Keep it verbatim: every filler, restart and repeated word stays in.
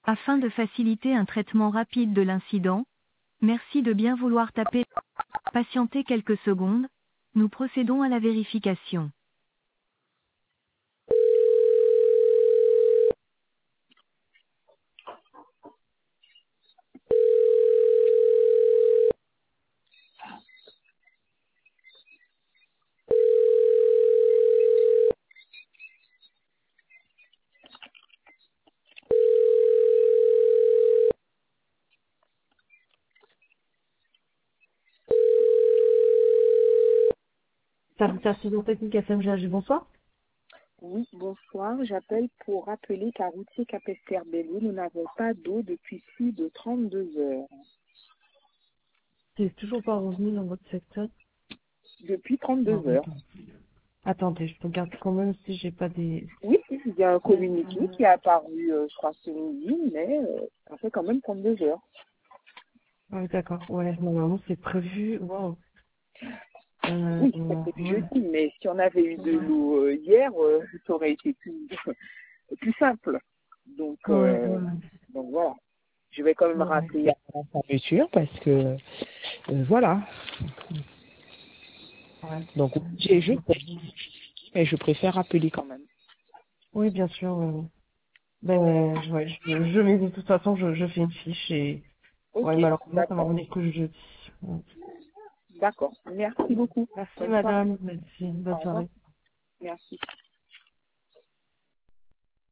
Afin de faciliter un traitement rapide de l'incident, merci de bien vouloir taper. Patientez quelques secondes, nous procédons à la vérification. Service assistance technique F M G H, bonsoir. Oui, bonsoir. J'appelle pour rappeler qu'à Routier Capesterre-Bello, nous n'avons pas d'eau depuis plus de trente-deux heures. C'est toujours pas revenu dans votre secteur. Depuis Non, trente-deux heures. attends. Attendez, je regarde quand même si j'ai pas des... Oui, il y a un communiqué qui est apparu, euh, je crois, ce midi, mais euh, ça fait quand même trente-deux heures. Ah oui, d'accord, ouais, normalement c'est prévu. Wow. Euh, Oui, ça fait ouais. jeudi, mais si on avait eu de l'eau euh, hier, euh, ça aurait été plus, plus simple. Donc, Ouais, euh, ouais. donc voilà. Je vais quand même Ouais. rappeler à la fermeture parce que euh, voilà. Ouais. Donc j'ai je sais, mais je préfère rappeler quand même. Oui, bien sûr. ouais. Ben, je- ouais, je, je mets de toute façon, je, je fais une fiche et ouais, Ok, malheureusement, ça va d'accord. revenir que le jeudi. Ouais. D'accord. Merci beaucoup. Merci Bonne soirée. madame, merci, Au bonne revoir. soirée. Merci.